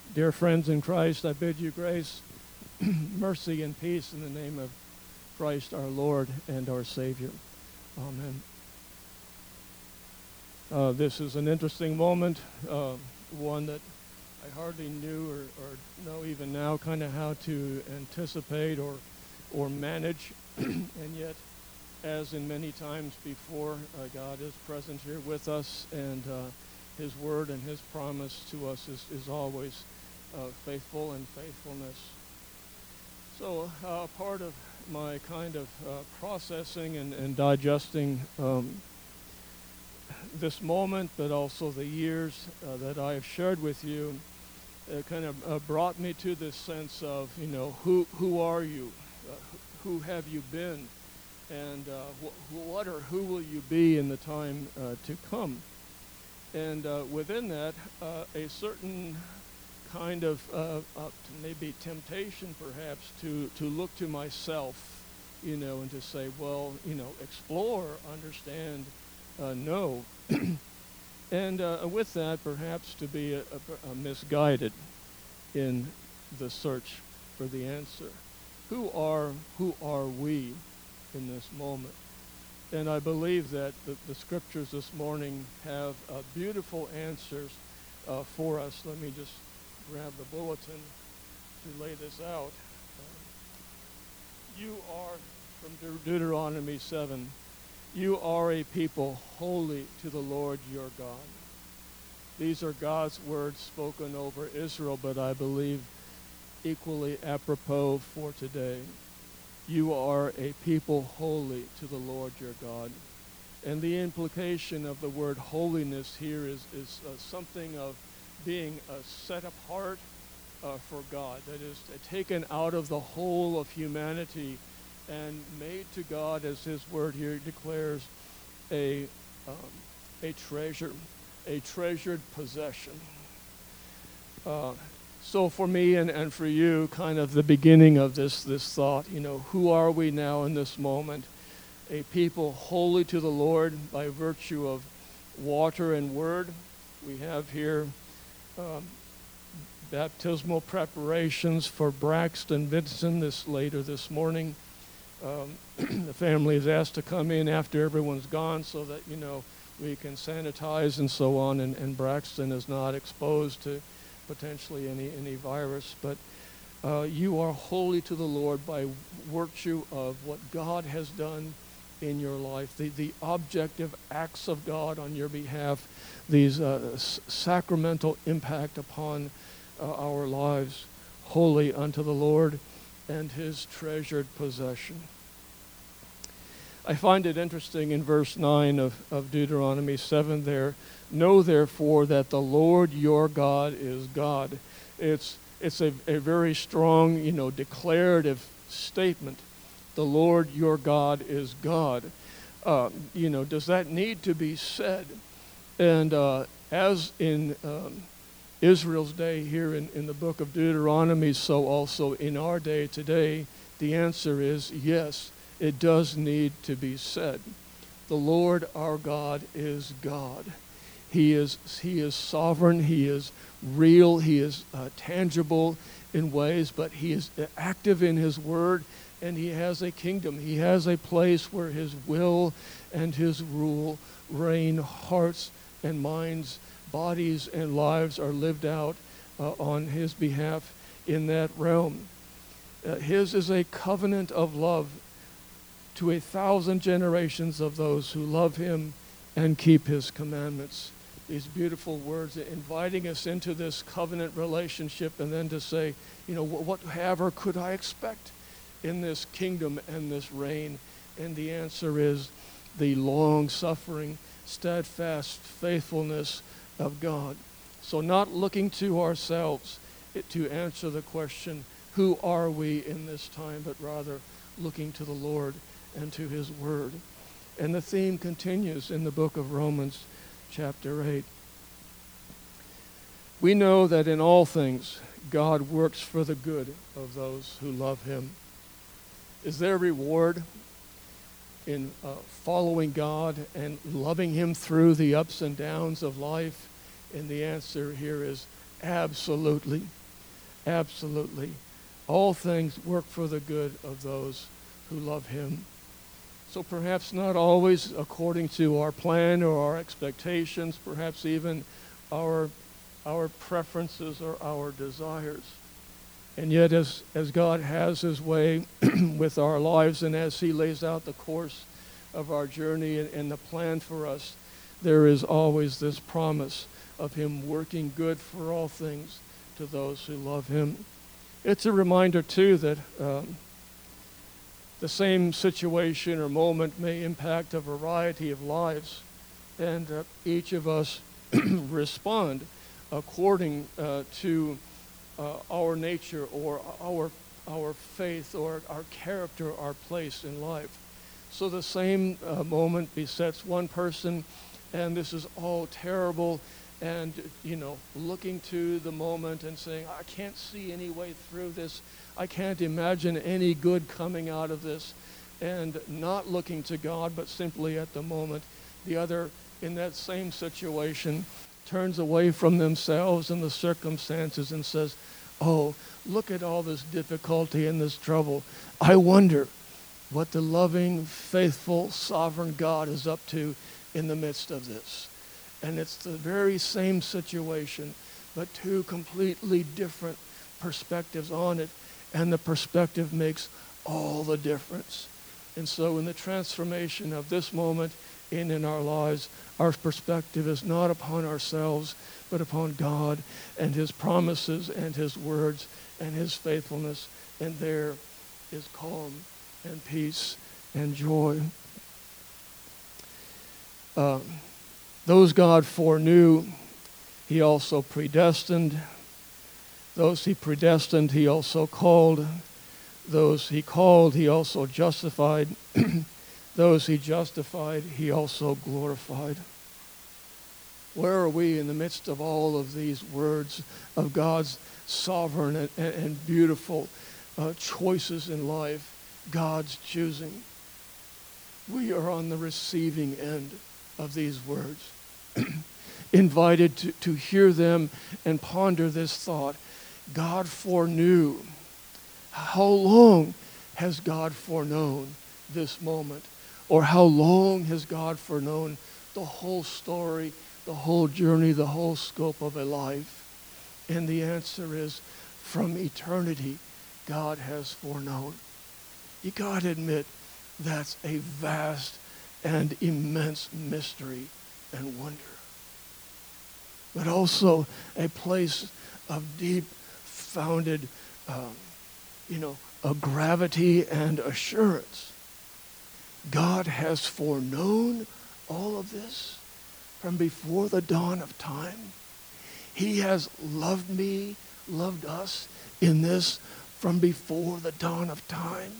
Dear friends in Christ, I bid you grace, mercy, and peace in the name of Christ our Lord and our Savior. Amen. This is an interesting moment, one that I hardly knew or know even now kind of how to anticipate or manage, and yet, as in many times before, God is present here with us, and His word and His promise to us is always faithful and faithfulness. So part of my kind of processing and digesting this moment, but also the years that I have shared with you, kind of brought me to this sense of, who are you? Who have you been? And what or who will you be in the time to come? And within that, a certain kind of maybe temptation perhaps to look to myself, and to say, well, explore, understand, know. And with that, perhaps to be misguided in the search for the answer. Who are we in this moment? And I believe that the scriptures this morning have beautiful answers for us. Let me just grab the bulletin to lay this out. You are, from Deuteronomy 7, you are a people holy to the Lord your God. These are God's words spoken over Israel, but I believe equally apropos for today. You are a people holy to the Lord your God. And the implication of the word holiness here is something of being set apart for God. That is, taken out of the whole of humanity and made to God, as His word here declares, a treasure, a treasured possession. So for me and for you, kind of the beginning of this thought, who are we now in this moment? A people holy to the Lord by virtue of water and word. We have here baptismal preparations for Braxton Vinson later this morning. The family is asked to come in after everyone's gone so that, we can sanitize and so on, and Braxton is not exposed to potentially any virus. But you are holy to the Lord by virtue of what God has done in your life, the objective acts of God on your behalf, these sacramental impact upon our lives, holy unto the Lord and His treasured possession. I find it interesting in verse 9 of Deuteronomy 7 there, know therefore that the Lord your God is God. It's a very strong, declarative statement. The Lord your God is God. Does that need to be said? And as in Israel's day here in the book of Deuteronomy, so also in our day today, the answer is yes, it does need to be said. The Lord our God is God. He is sovereign, He is real, He is tangible in ways, but He is active in His word, and He has a kingdom. He has a place where His will and His rule reign. Hearts and minds, bodies and lives are lived out on His behalf in that realm. His is a covenant of love to 1,000 generations of those who love Him and keep His commandments. These beautiful words inviting us into this covenant relationship, and then to say, whatever could I expect in this kingdom and this reign? And the answer is the long-suffering, steadfast faithfulness of God. So not looking to ourselves to answer the question, who are we in this time, but rather looking to the Lord and to His word. And the theme continues in the book of Romans chapter 8. We know that in all things God works for the good of those who love Him. Is there reward in following God and loving Him through the ups and downs of life? And the answer here is absolutely. Absolutely. All things work for the good of those who love him. So perhaps not always according to our plan or our expectations, perhaps even our preferences or our desires. And yet as God has his way with our lives, and as he lays out the course of our journey and the plan for us, there is always this promise of him working good for all things to those who love him. It's a reminder, too, that the same situation or moment may impact a variety of lives, and each of us respond according to our nature or our faith or our character, our place in life. So the same moment besets one person, and this is all terrible, and, looking to the moment and saying, I can't see any way through this. I can't imagine any good coming out of this. And not looking to God, but simply at the moment. The other, in that same situation, turns away from themselves and the circumstances and says, oh, look at all this difficulty and this trouble. I wonder what the loving, faithful, sovereign God is up to in the midst of this. And it's the very same situation, but two completely different perspectives on it. And the perspective makes all the difference. And so in the transformation of this moment in our lives, our perspective is not upon ourselves, but upon God and his promises and his words and his faithfulness. And there is calm and peace and joy. Those God foreknew, he also predestined. Those he predestined, he also called. Those he called, he also justified. Those he justified, he also glorified. Where are we in the midst of all of these words of God's sovereign and beautiful choices in life, God's choosing? We are on the receiving end of these words, invited to hear them and ponder this thought. God foreknew. How long has God foreknown this moment? Or how long has God foreknown the whole story, the whole journey, the whole scope of a life? And the answer is, from eternity, God has foreknown. You got to admit, that's a vast and immense mystery and wonder. But also a place of deep founded, a gravity and assurance. God has foreknown all of this from before the dawn of time. He has loved me, loved us in this from before the dawn of time.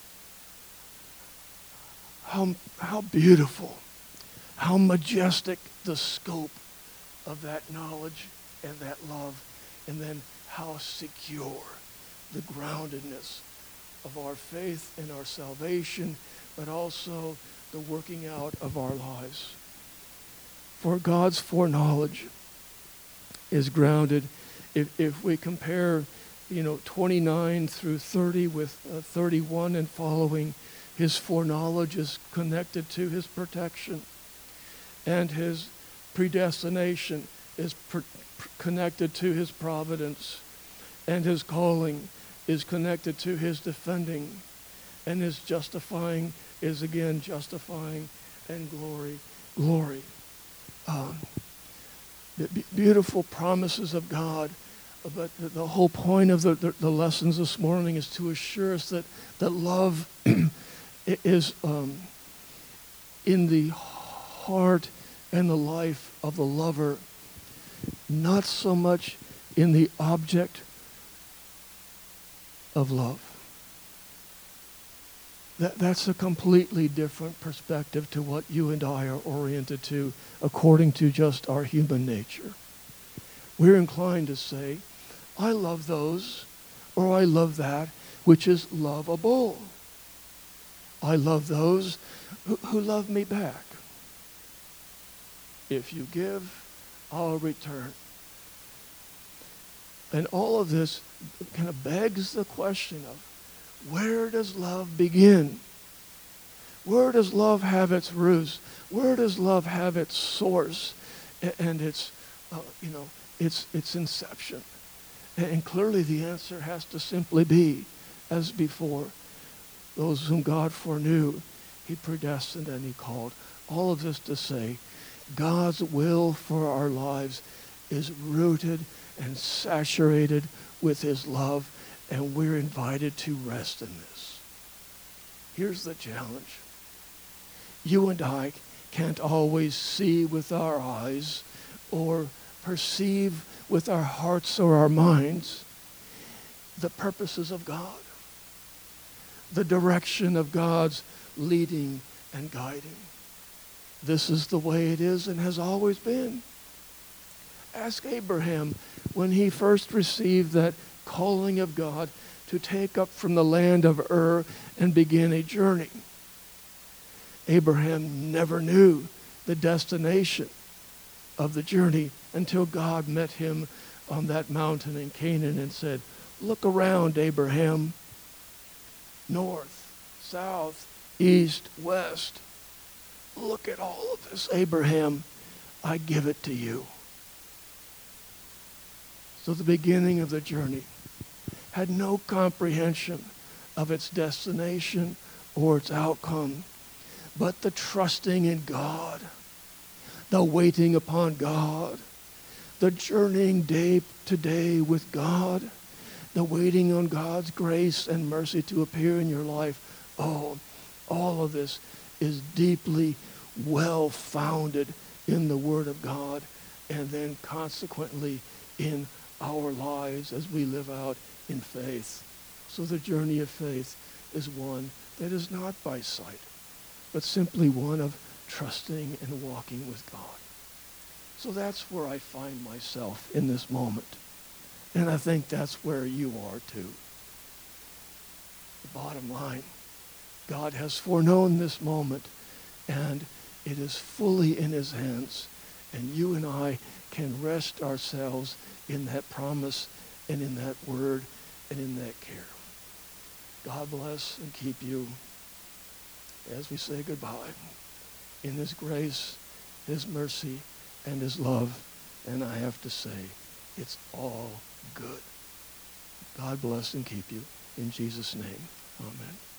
How beautiful, how majestic the scope of that knowledge and that love, and then how secure the groundedness of our faith and our salvation, but also the working out of our lives. For God's foreknowledge is grounded. If we compare, 29 through 30 with 31 and following, his foreknowledge is connected to his protection, and his predestination is connected to his providence, and his calling is connected to his defending, and his justifying is again justifying, and glory. Beautiful promises of God, but the whole point of the lessons this morning is to assure us that love is in the heart and the life of the lover, not so much in the object of love. That's a completely different perspective to what you and I are oriented to according to just our human nature. We're inclined to say, I love those, or I love that which is lovable. I love those who love me back. If you give, I'll return. And all of this kind of begs the question of, where does love begin? Where does love have its roots? Where does love have its source and its, its inception? And clearly the answer has to simply be, as before, those whom God foreknew, he predestined and he called. All of this to say, God's will for our lives is rooted and saturated with his love, and we're invited to rest in this. Here's the challenge. You and I can't always see with our eyes or perceive with our hearts or our minds the purposes of God, the direction of God's leading and guiding. This is the way it is and has always been. Ask Abraham when he first received that calling of God to take up from the land of Ur and begin a journey. Abraham never knew the destination of the journey until God met him on that mountain in Canaan and said, "Look around, Abraham. North, south, east, west. Look at all of this, Abraham. I give it to you." So the beginning of the journey had no comprehension of its destination or its outcome, but the trusting in God, the waiting upon God, the journeying day to day with God, the waiting on God's grace and mercy to appear in your life. Oh, all of this is deeply well-founded in the Word of God, and then consequently in our lives as we live out in faith. So the journey of faith is one that is not by sight, but simply one of trusting and walking with God. So that's where I find myself in this moment. And I think that's where you are too. The bottom line, God has foreknown this moment, and it is fully in his hands. And you and I can rest ourselves in that promise and in that word and in that care. God bless and keep you as we say goodbye in his grace, his mercy, and his love. And I have to say, it's all good. God bless and keep you. In Jesus' name, amen.